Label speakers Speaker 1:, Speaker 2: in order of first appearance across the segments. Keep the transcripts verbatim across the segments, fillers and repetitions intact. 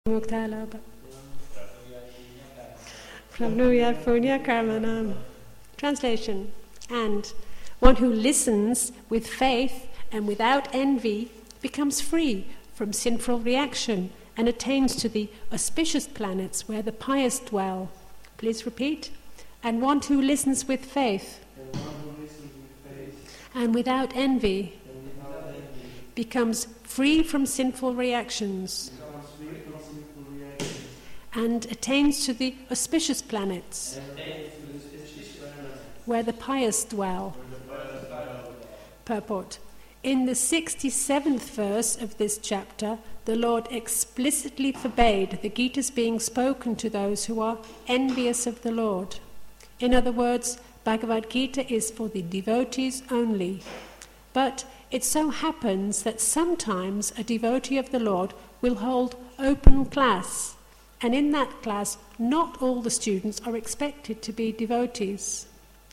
Speaker 1: Translation. And one who listens with faith and without envy becomes free from sinful reaction and attains to the auspicious planets where the pious dwell. Please repeat. And one who listens with faith and, listens with faith, and without envy, and without envy becomes free from sinful reactions, free from sinful reactions and attains to the auspicious planets, the auspicious planets where the pious dwell. The pious dwell. Purport. In the sixty-seventh verse of this chapter, the Lord explicitly forbade the Gita's being spoken to those who are envious of the Lord. In other words, Bhagavad Gita is for the devotees only. But it so happens that sometimes a devotee of the Lord will hold open class, and in that class not all the students are expected to be devotees.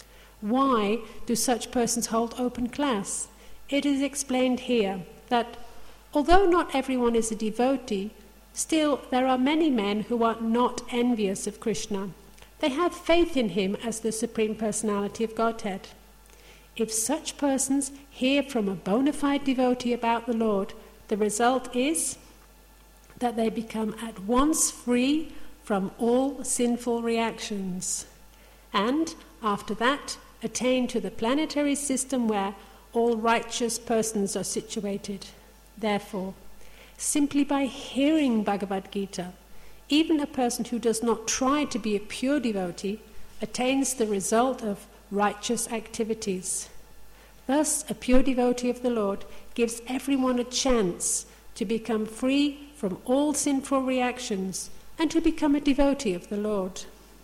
Speaker 1: Why do such persons hold open class? It is explained here that although not everyone is a devotee, still there are many men who are not envious of Krishna. They have faith in him as the Supreme Personality of Godhead. If such persons hear from a bona fide devotee about the Lord, the result is that they become at once free from all sinful reactions, and after that attain to the planetary system where all righteous persons are situated. Therefore, simply by hearing Bhagavad Gita, even a person who does not try to be a pure devotee attains the result of righteous activities. Thus, a pure devotee of the Lord gives everyone a chance to become free from all sinful reactions and to become a devotee of the Lord.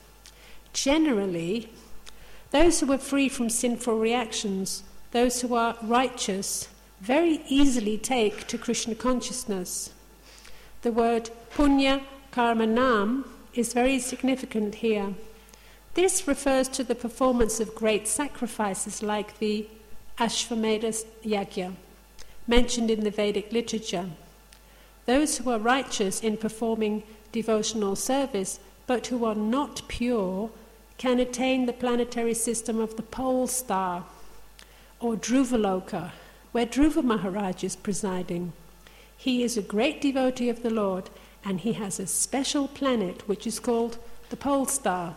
Speaker 1: Generally, those who are free from sinful reactions, those who are righteous, very easily take to Krishna consciousness. The word punya karma nam is very significant here. This refers to the performance of great sacrifices like the Ashvamedha Yajna, mentioned in the Vedic literature. Those who are righteous in performing devotional service, but who are not pure, can attain the planetary system of the pole star, or Dhruvaloka, where Dhruva Maharaj is presiding. He is a great devotee of the Lord, and he has a special planet which is called the pole star.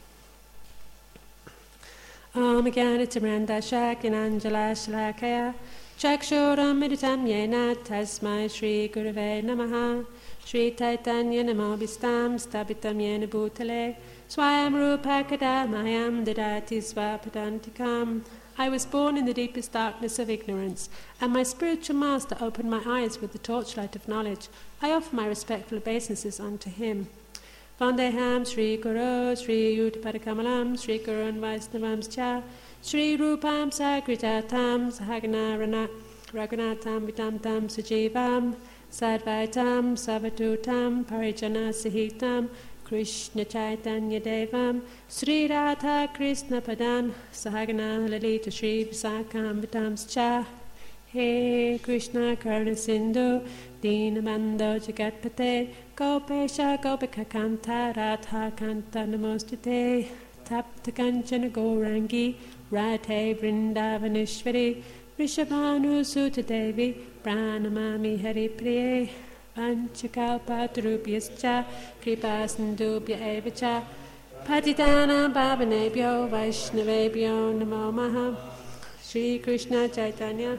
Speaker 1: Om Gyanatimiranda Shakyananjala Shalakaya Chakshuram Meditam Yena Tasmai Shri Gurave Namaha Shri Taitanya Namabhistam Stabitam Yena Bhutale Swayam Rupa Kadamayam Didati Svapadantikam. I was born in the deepest darkness of ignorance, and my spiritual master opened my eyes with the torchlight of knowledge. I offer my respectful obeisances unto him. Vandeham Sri Guru, Sri Yuttapadakamalam, Sri Gurun Vaisnavamscha, Sri Rupam Sagritatam, Sahaganarana, Raghunatam Vitamtam Sujivam, Sadvaitam, Savatutam, Parijana Sahitam, Krishna Chaitanya Devam, Sri Radha Krishna Padan, Sahagana Lalita Sri Visakam Vitamscha, He Krishna Karna Sindhu, Dinabando Jagatpate, Gopesha Gopika Kanta, Radha Kanta Namostute, Tapta Kanchana Gourangi, Radhe Vrindavaneshwari, Rishabhanu Sutta Devi, Pranamami Hari Priye, Panchakalpatarubhyascha, Kripasindubhya evacha, Patitana Bhavanebhyo, Vaishnavebhyo Namo Maha, Sri Krishna Chaitanya,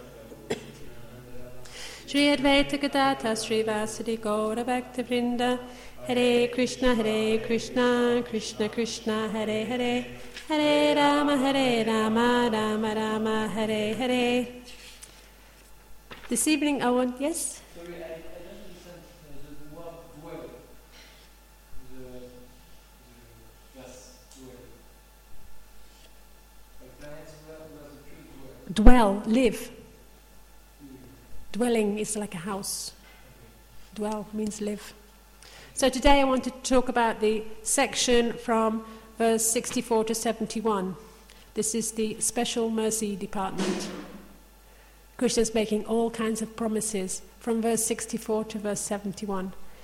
Speaker 1: Sri Advaita Gadadhara Sri Vasadi Gaura Bhakta Vrinda, Hare Krishna, Hare Krishna, Krishna Krishna, Hare Hare, Hare Rama, Hare Rama, Rama Rama, Hare Hare. This evening I want, yes?
Speaker 2: Sorry, I, I don't understand the word dwell. The, the yes, dwell. Like planets where the tree dwell.
Speaker 1: Dwell, live. Dwelling is like a house. Dwell means live. So today I want to talk about the section from verse sixty-four to seventy-one. This is the special mercy department. Krishna is making all kinds of promises from verse sixty-four to verse seventy-one.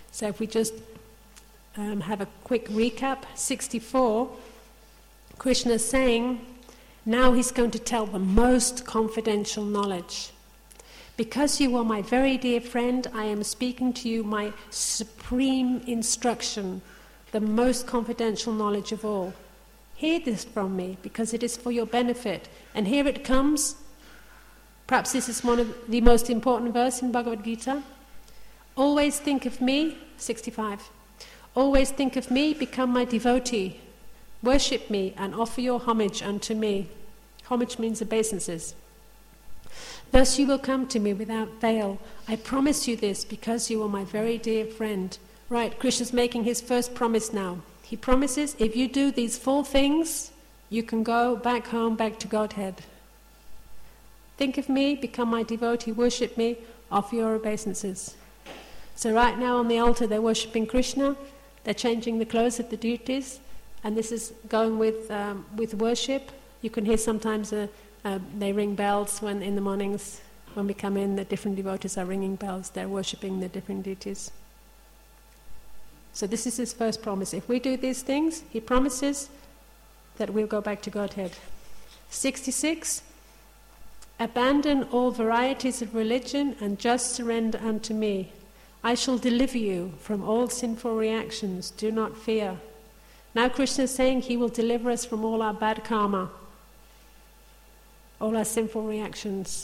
Speaker 1: So if we just um, have a quick recap, sixty-four, Krishna is saying, now he's going to tell the most confidential knowledge. Because you are my very dear friend, I am speaking to you my supreme instruction, the most confidential knowledge of all. Hear this from me, because it is for your benefit. And here it comes. Perhaps this is one of the most important verses in Bhagavad Gita. Always think of me, sixty-five. Always think of me, become my devotee. Worship me and offer your homage unto me. Homage means obeisances. Thus you will come to me without fail. I promise you this because you are my very dear friend. Right, Krishna's making his first promise now. He promises, if you do these four things, you can go back home, back to Godhead. Think of me, become my devotee, worship me, offer your obeisances. So right now on the altar they're worshipping Krishna, they're changing the clothes of the deities, and this is going with um, with worship. You can hear sometimes uh, uh, they ring bells when in the mornings when we come in, the different devotees are ringing bells, they're worshipping the different deities. So this is his first promise. If we do these things, he promises that we'll go back to Godhead. sixty-six, abandon all varieties of religion and just surrender unto me. I shall deliver you from all sinful reactions, do not fear. Now Krishna is saying he will deliver us from all our bad karma, all our sinful reactions.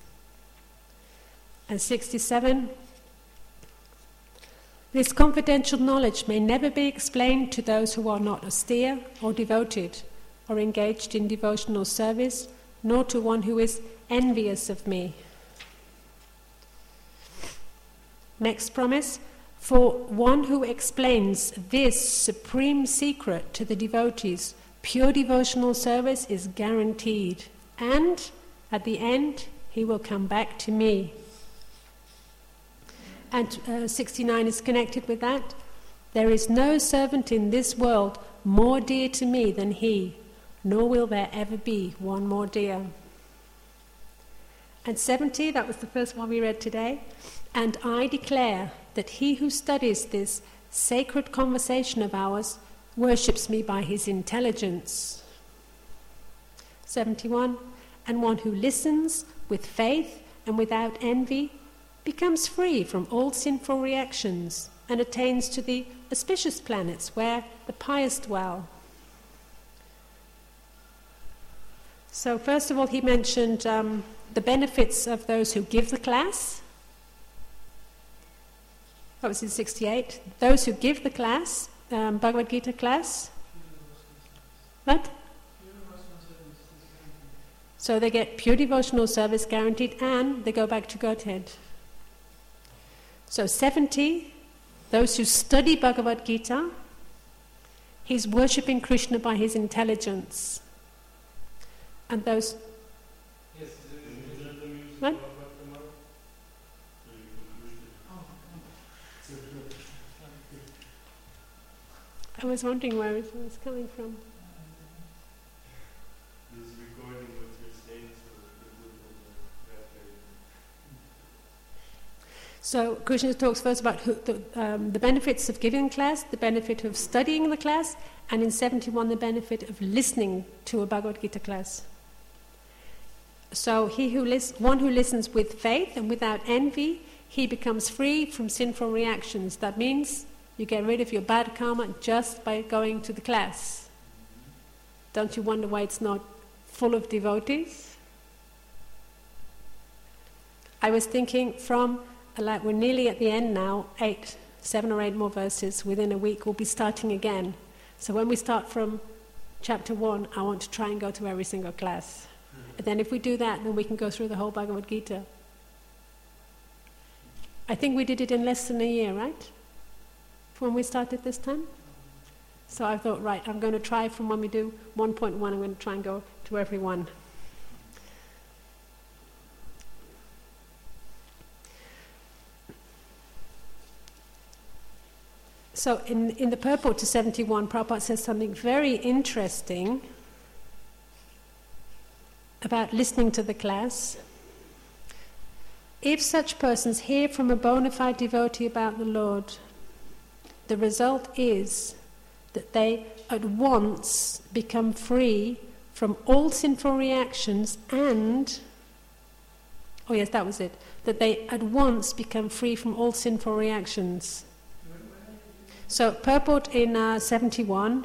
Speaker 1: And sixty-seven, this confidential knowledge may never be explained to those who are not austere or devoted or engaged in devotional service, nor to one who is envious of me. Next promise, for one who explains this supreme secret to the devotees, pure devotional service is guaranteed, and at the end he will come back to me. And uh, sixty-nine is connected with that. There is no servant in this world more dear to me than he, nor will there ever be one more dear. And seventy, that was the first one we read today. And I declare that he who studies this sacred conversation of ours worships me by his intelligence. seventy-one, and one who listens with faith and without envy becomes free from all sinful reactions and attains to the auspicious planets where the pious dwell. So first of all he mentioned um, the benefits of those who give the class. That was in sixty-eight. Those who give the class, um, Bhagavad Gita class. What? So they get pure devotional service guaranteed and they go back to Godhead. So seventy, those who study Bhagavad Gita, he's worshipping Krishna by his intelligence. And those...
Speaker 2: Yes,
Speaker 1: what? I was wondering where it was coming from.
Speaker 3: This recording what you're saying,
Speaker 1: So
Speaker 3: so
Speaker 1: Krishna talks first about who, the, um, the benefits of giving class, the benefit of studying the class, and in seventy-one the benefit of listening to a Bhagavad Gita class. So he who lis- one who listens with faith and without envy, he becomes free from sinful reactions. That means you get rid of your bad karma just by going to the class. Don't you wonder why it's not full of devotees? I was thinking from, like we're nearly at the end now, eight, seven or eight more verses, within a week we'll be starting again. So when we start from chapter one, I want to try and go to every single class. And then if we do that, then we can go through the whole Bhagavad Gita. I think we did it in less than a year, right? When we started this time. So I thought, right, I'm going to try from when we do one point one, I'm going to try and go to every one. So in, in the purport to seventy-one, Prabhupada says something very interesting about listening to the class. If such persons hear from a bona fide devotee about the Lord, the result is that they at once become free from all sinful reactions and, oh yes, that was it, that they at once become free from all sinful reactions. So, purport in uh, seventy-one,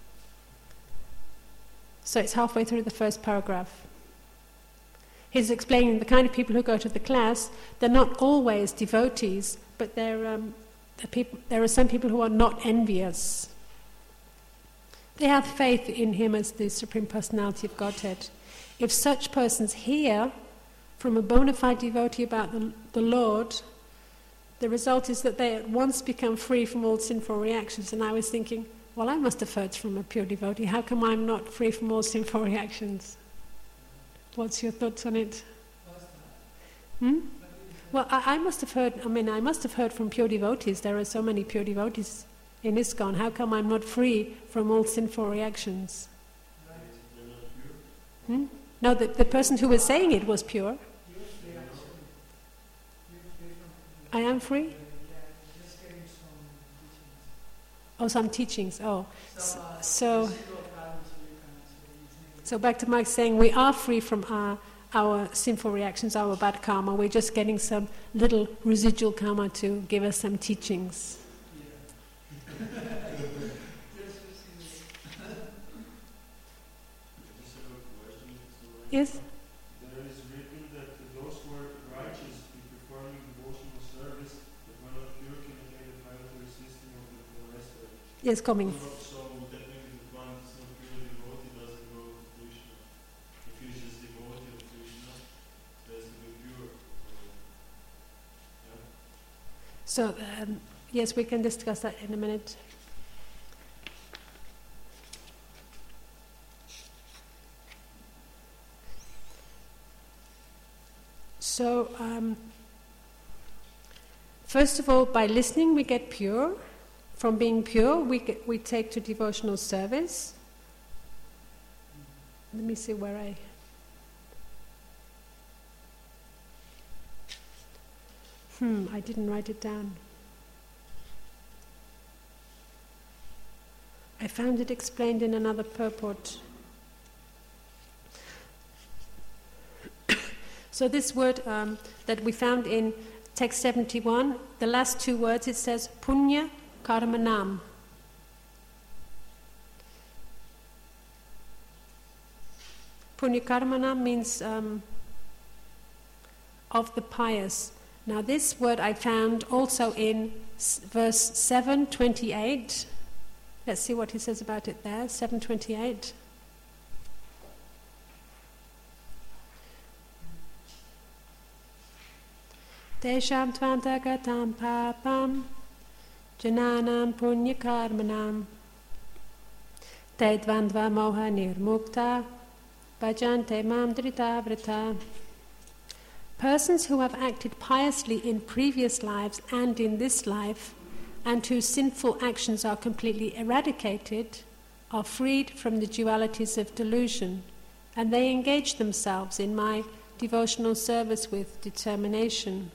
Speaker 1: so it's halfway through the first paragraph. He's explaining the kind of people who go to the class, they're not always devotees, but they're, um, they're people, there are some people who are not envious. They have faith in him as the Supreme Personality of Godhead. If such persons hear from a bona fide devotee about the, the Lord, the result is that they at once become free from all sinful reactions. And I was thinking, well, I must have heard from a pure devotee. How come I'm not free from all sinful reactions? What's your thoughts on it? Hmm? Well, I, I must have heard, I mean, I must have heard from pure devotees. There are so many pure devotees in ISKCON. How come I'm not free from all sinful reactions? Hmm? No, the, the person who was saying it was pure. I am free? Oh, some teachings. Oh, so so back to Mike saying we are free from our our sinful reactions, our bad karma. We're just getting some little residual karma to give us some teachings. Yes.
Speaker 3: There is written that those who are righteous in performing devotional service, but were not pure, can attain the planetary system of the rest of it.
Speaker 1: Yes, coming.
Speaker 3: So, so that means that one is not pure devotee doesn't go to Krishna. If he's just devotee of Krishna, doesn't be pure. Yeah?
Speaker 1: So, um, yes, we can discuss that in a minute. So, um, first of all, by listening we get pure. From being pure, we get, we take to devotional service. Let me see where I... Hmm, I didn't write it down. I found it explained in another purport. So this word um, that we found in text seventy-one, the last two words, it says punya karmanam. Punya karmanam means um, of the pious. Now this word I found also in s- verse seven twenty-eight. Let's see what he says about it there, seven twenty-eight. Tesham tvantagatam papam jananam punya karmanam te dvandva moha nirmukta bhajante mam dritavrita. Persons who have acted piously in previous lives and in this life, and whose sinful actions are completely eradicated, are freed from the dualities of delusion, and they engage themselves in my devotional service with determination.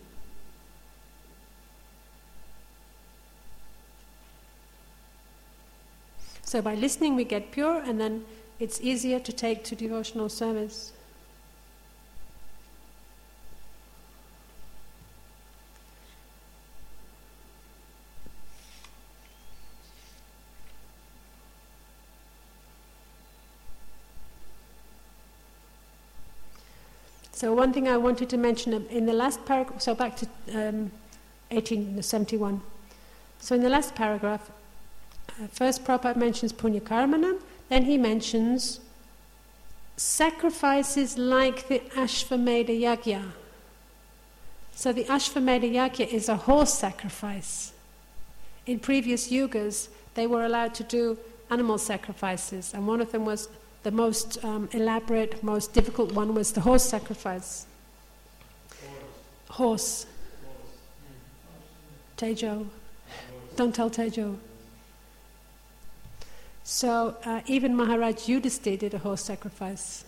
Speaker 1: So by listening we get pure, and then it's easier to take to devotional service. So one thing I wanted to mention in the last paragraph, so back to um, eighteen seventy-one. So in the last paragraph, uh, first Prabhupada mentions punya karmanam, then he mentions sacrifices like the Ashvamedha Yagya. So the Ashvamedha Yagya is a horse sacrifice. In previous yugas, they were allowed to do animal sacrifices, and one of them was the most um, elaborate, most difficult one was the horse sacrifice. Horse. Horse. Tejo. Horse. Don't tell Tejo. So uh, even Maharaj Yudhisthira did a horse sacrifice.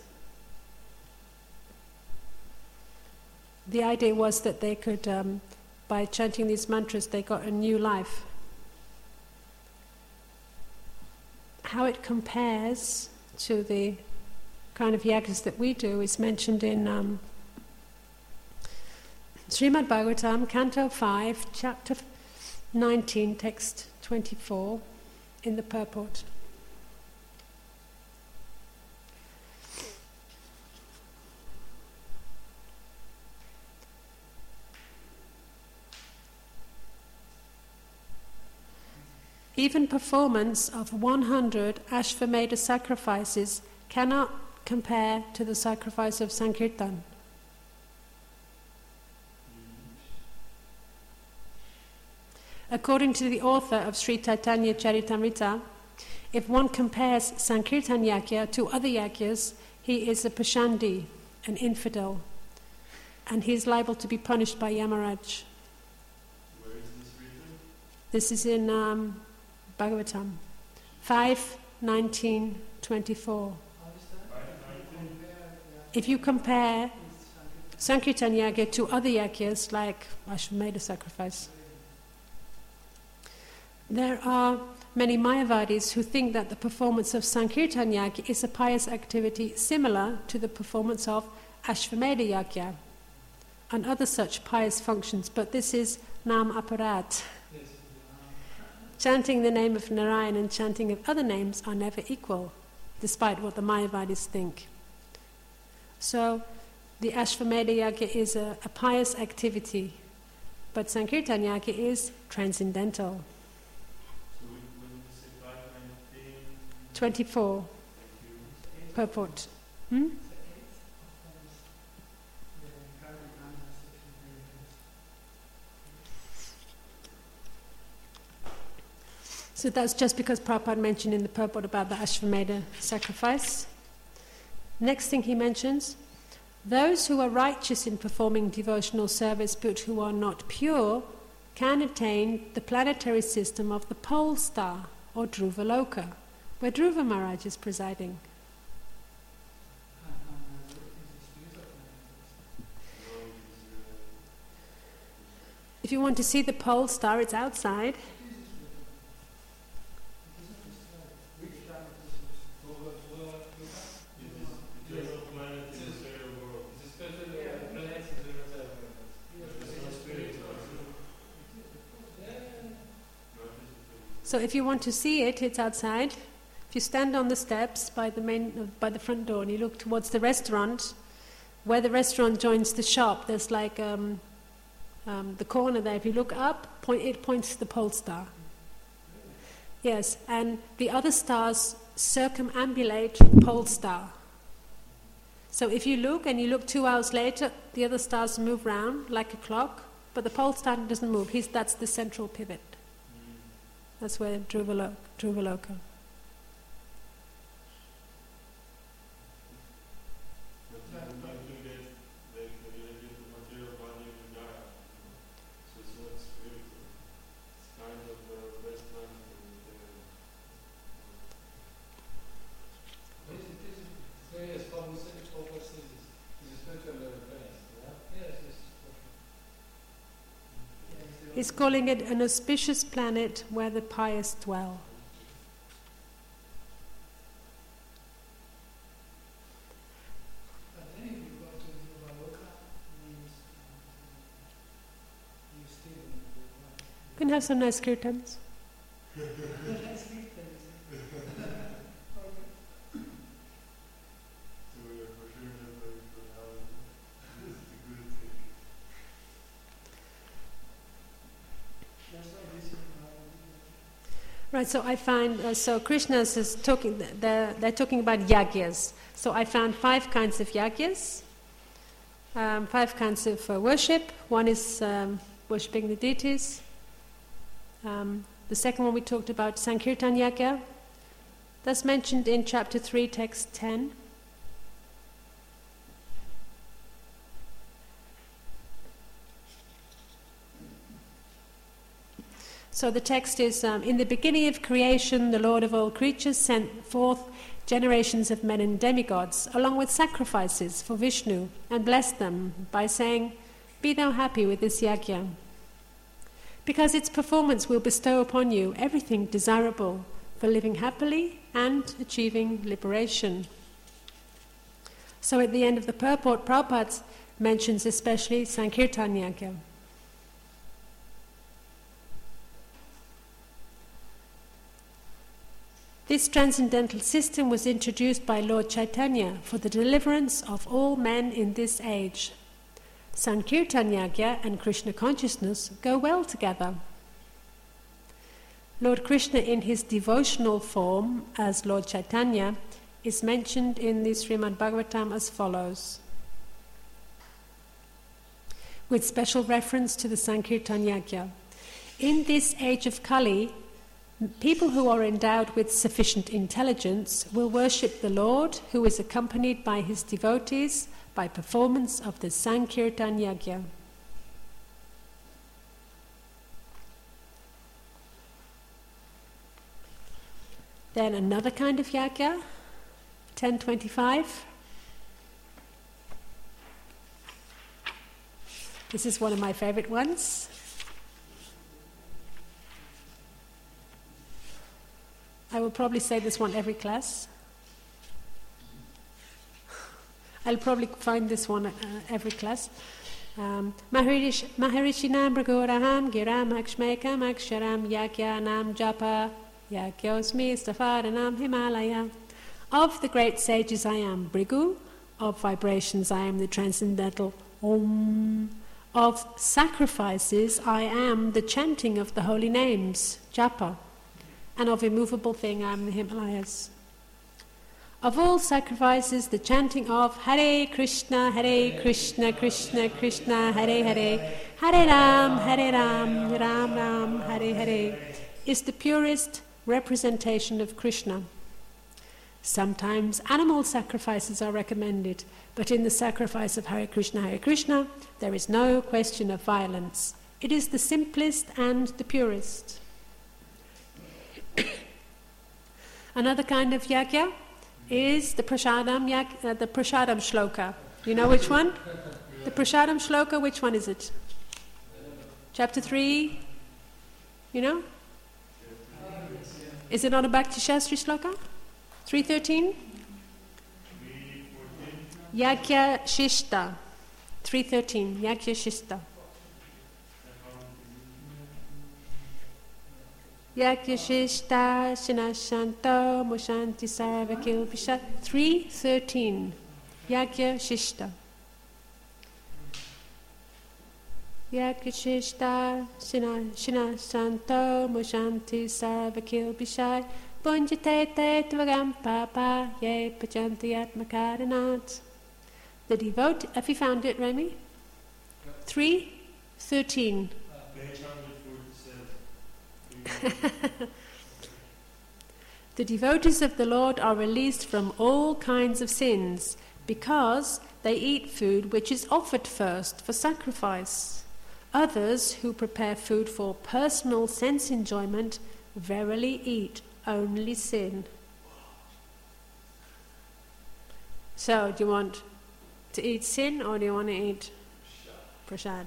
Speaker 1: The idea was that they could, um, by chanting these mantras, they got a new life. how it compares to the kind of yagas that we do is mentioned in um, Srimad Bhagavatam, Canto five, Chapter nineteen, Text twenty-four, in the purport. Even performance of one hundred Ashvamedha sacrifices cannot compare to the sacrifice of Sankirtan. According to the author of Sri Chaitanya Charitamrita, if one compares Sankirtan Yajna to other Yajnas, he is a Pashandi, an infidel, and he is liable to be punished by Yamaraj.
Speaker 3: Where is this written?
Speaker 1: This is in um, Bhagavatam five nineteen twenty-four. If you compare Sankirtan Yajna to other Yajnas like Ashvamedha sacrifice, there are many Mayavadis who think that the performance of Sankirtan Yajna is a pious activity similar to the performance of Ashvamedha Yajna and other such pious functions, but this is Nam Aparat. Chanting the name of Narayan and chanting of other names are never equal, despite what the Mayavadis think. So, the Ashvamedha Yajna is a, a pious activity, but Sankirtan Yajna is transcendental.
Speaker 3: So when when you say five nineteen,
Speaker 1: twenty-four, purport. Hmm? So that's just because Prabhupada mentioned in the purport about the Ashvamedha sacrifice. Next thing he mentions, those who are righteous in performing devotional service but who are not pure can attain the planetary system of the pole star or Dhruvaloka, where Dhruva Maharaj is presiding. If you want to see the pole star, it's outside. So if you want to see it, it's outside. If you stand on the steps by the main, by the front door, and you look towards the restaurant, where the restaurant joins the shop, there's like um, um, the corner there. If you look up, point, it points to the pole star. Yes, and the other stars circumambulate the pole star. So if you look and you look two hours later, the other stars move round like a clock, but the pole star doesn't move. He's, that's the central pivot. That's where Dhruvaloka. Dhruvaloka. He's calling it an auspicious planet where the pious dwell. You can have some nice kirtans. Right, so I find, uh, so Krishna is talking, they're, they're talking about yagyas. So I found five kinds of yagyas, um, five kinds of uh, worship. One is um, worshipping the deities. Um, the second one we talked about, Sankirtan Yajna. That's mentioned in chapter three, text ten. So the text is, um, in the beginning of creation, the Lord of all creatures sent forth generations of men and demigods, along with sacrifices for Vishnu, and blessed them by saying, "Be thou happy with this yajna, because its performance will bestow upon you everything desirable for living happily and achieving liberation. So at the end of the purport, Prabhupada mentions especially Sankirtan Yajna. This transcendental system was introduced by Lord Chaitanya for the deliverance of all men in this age. Sankirtan Yajna and Krishna consciousness go well together. Lord Krishna in his devotional form as Lord Chaitanya is mentioned in the Srimad Bhagavatam as follows. With special reference to the Sankirtan Yajna. In this age of Kali, people who are endowed with sufficient intelligence will worship the Lord, who is accompanied by his devotees by performance of the Sankirtan Yajna. Then another kind of yajna, ten twenty-five. This is one of my favorite ones. I will probably say this one every class. I'll probably find this one uh, every class. Um, Maharishi Nam Bragoraham Giram Akshmekam Aksharam Yajnanam Japa Yagyosmi Stafaranam Himalaya. Of the great sages I am Brigu, of vibrations I am the transcendental Om, of sacrifices I am the chanting of the holy names, Japa, and of immovable thing I am the Himalayas. Of all sacrifices, the chanting of Hare Krishna, Hare Krishna, Krishna Krishna, Hare Hare, Hare Ram, Hare Ram, Ram Ram, Hare Hare, is the purest representation of Krishna. Sometimes animal sacrifices are recommended, but in the sacrifice of Hare Krishna, Hare Krishna, there is no question of violence. It is the simplest and the purest. Another kind of yajna is the prasadam, yag, uh, the prasadam shloka. You know which one? The prasadam shloka, which one is it? Chapter three? You know? Is it on a Bhakti Shastri shloka? three thirteen? Yajna Shishta. three thirteen. Yajna Shishta. Yajna Shishta Shinashanto Mushanti Sarvakil Pishat. three thirteen. Yajna Shishta. Yajna Shishta Shinashanto Mushanti Sarvakil Pishat. Punjate Tvagam Papa Ye Pajanti Atmakaranat. The devotee, have you found it, Remy? three thirteen. The devotees of the Lord are released from all kinds of sins because they eat food which is offered first for sacrifice. Others who prepare food for personal sense enjoyment verily eat only sin. So, do you want to eat sin or do you want to eat prasad?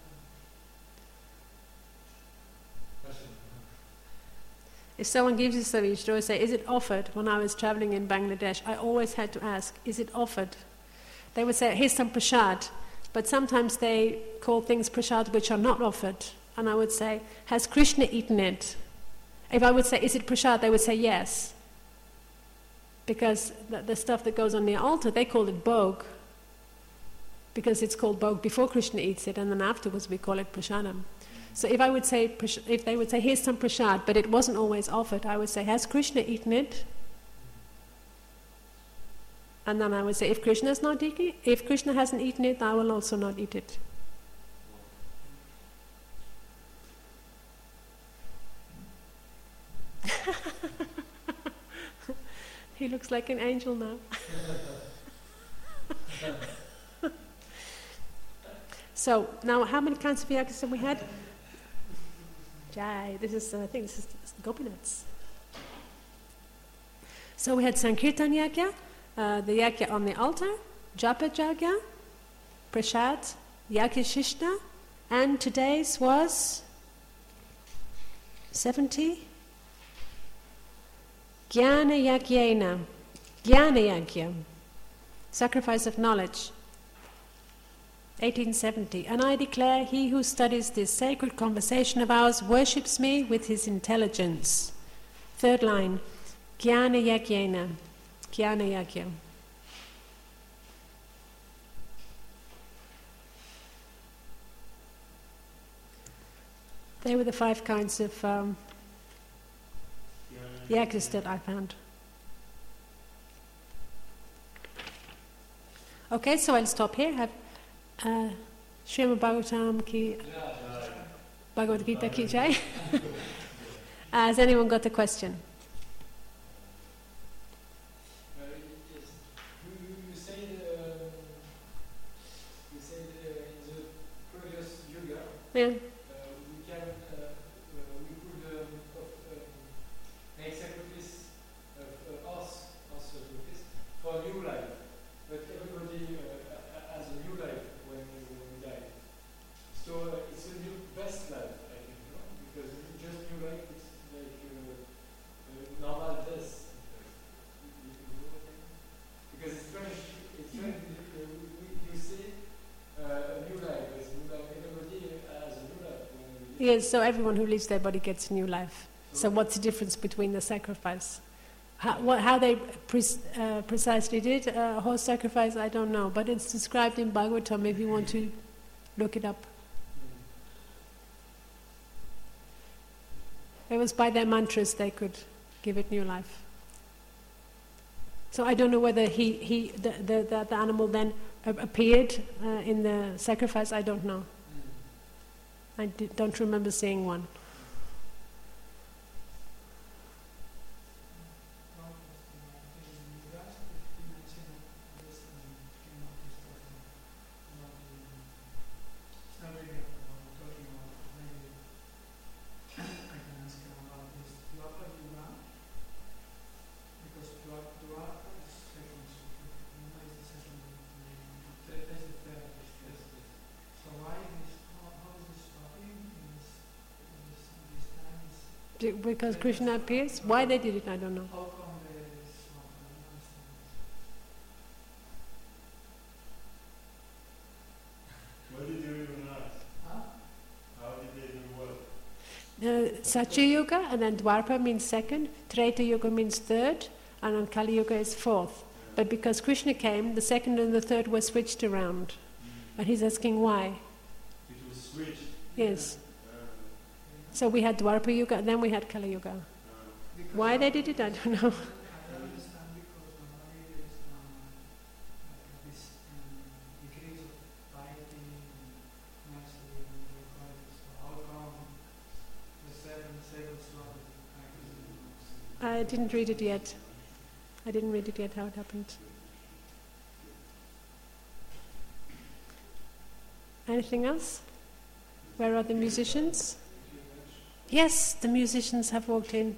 Speaker 1: If someone gives you some, you should always say, is it offered? When I was traveling in Bangladesh, I always had to ask, is it offered? They would say, here's some prasad. But sometimes they call things prasad which are not offered. And I would say, has Krishna eaten it? If I would say, is it prasad? They would say, yes. Because the, the stuff that goes on the altar, they call it bhog. Because it's called bhog before Krishna eats it, and then afterwards we call it prasadam. So if I would say, if they would say, here's some prasad, but it wasn't always offered, I would say, has Krishna eaten it? And then I would say, if Krishna has not eaten it, if Krishna hasn't eaten it, I will also not eat it. He looks like an angel now. So now, how many kinds of yajnas have we had? Jai, this is, uh, I think this is Gopinaths. So we had Sankirtan Yajna, uh, the Yajna on the altar, Japa Yajna, Prasad, Yajna Shishta, and today's was seventy? Jnana yagyena, jnana yagya, sacrifice of knowledge. eighteen seventy. And I declare, he who studies this sacred conversation of ours worships me with his intelligence. Third line, jnana yagyena, jnana yagya. They were the five kinds of um, yagas that I found. Okay, so I'll stop here. Have uh, Srimad Bhagavatam ki Bhagavad Gita ki jai. Has anyone got a question?
Speaker 2: Uh, yes. You, you said, uh, you said uh, in the previous yoga,
Speaker 1: Yeah.
Speaker 2: uh, we can, uh, uh, we could um, of, um, make sacrifice of uh, us, us sacrifice for new life. But everybody uh, has a new life when, when we die. So uh, it's a new best life, I think, no? Because just new life is like uh, uh, normal death. You, you know what I mean? Because it's strange, it's strange, uh, we, you say uh, a new life, it's new life, everybody has a new life. When we
Speaker 1: Yes, so everyone who leaves their body gets a new life. So what's the difference between the sacrifice? How, what, how they pre- uh, precisely did uh, horse sacrifice, I don't know. But it's described in Bhagavatam if you want to look it up. It was by their mantras they could give it new life. So I don't know whether he, he the, the, the, the animal then uh, appeared uh, in the sacrifice, I don't know. I di- don't remember seeing one. Be- Because Krishna appears? Why they did it, I don't know.
Speaker 3: What did you even ask? How did they do what?
Speaker 1: Uh, Satya Yuga and then Dwapara means second, Treta Yuga means third, and then Kali Yuga is fourth. But because Krishna came, the second and the third were switched around. And he's asking why.
Speaker 3: It was switched.
Speaker 1: Yes.
Speaker 3: Uh,
Speaker 1: So we had Dwapara Yuga and then we had Kali Yuga.
Speaker 3: uh,
Speaker 1: Why they did it, I don't know. I didn't read it yet. I didn't read it yet, how it happened. Anything else? Where are the musicians? Yes, the musicians have walked in.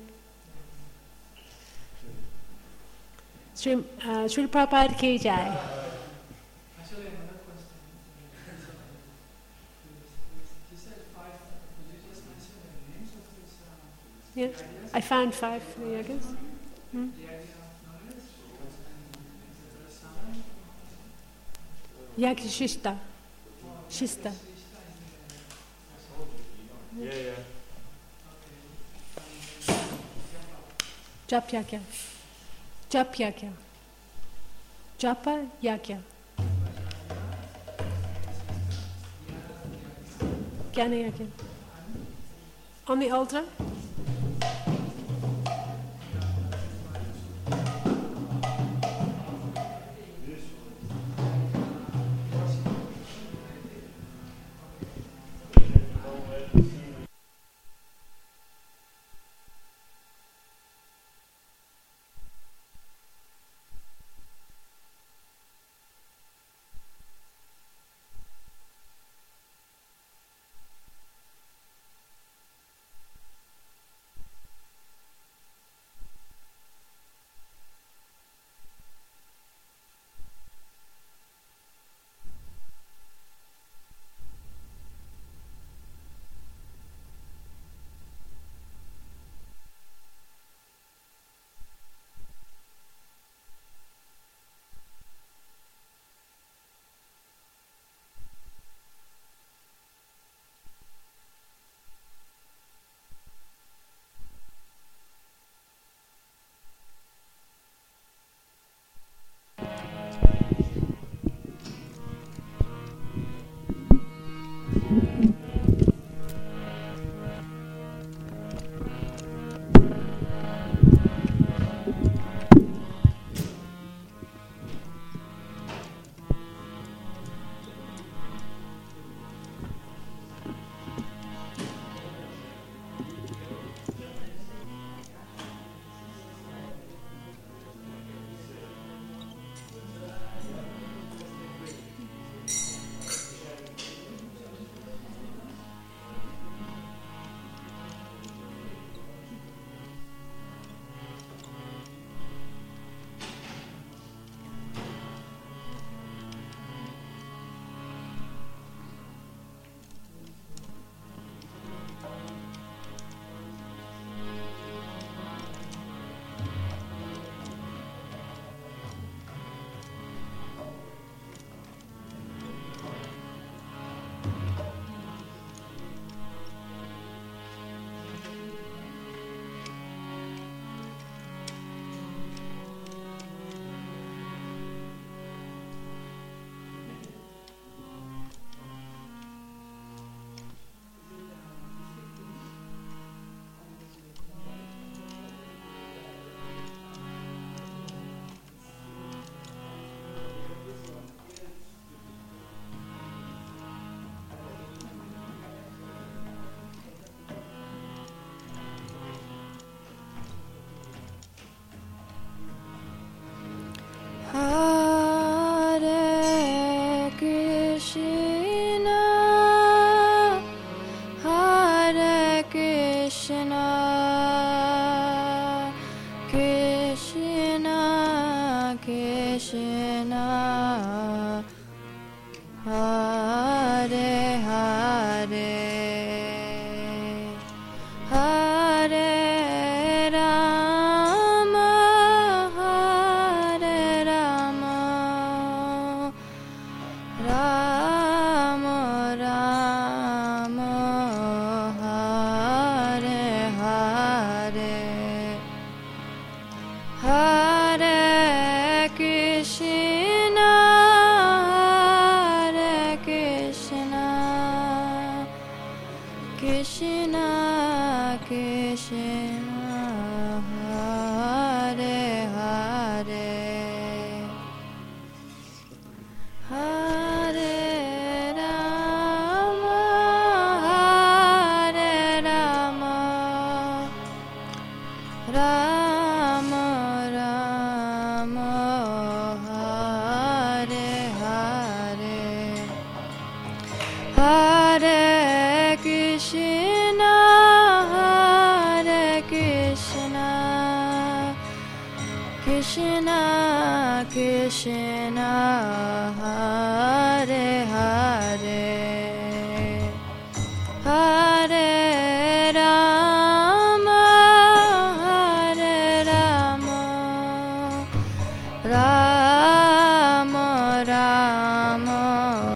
Speaker 1: Sri, uh, Srila Prabhupada ki jai.
Speaker 4: Actually, another question. You said five. Could you just mention the names of these uh,
Speaker 1: Yeah,
Speaker 4: ideas?
Speaker 1: I found five yagas. Hmm?
Speaker 4: The idea of knowledge and the first one.
Speaker 1: Yagi Shista. Shista.
Speaker 3: yeah, yeah.
Speaker 1: Jap Yakya. Jap Yakya. Japa Yakya. Jnana Yakya. On the altar?
Speaker 5: Krishna, Hare Hare, Hare Rama, Hare Rama, Rama Rama, Hare Hare, Hare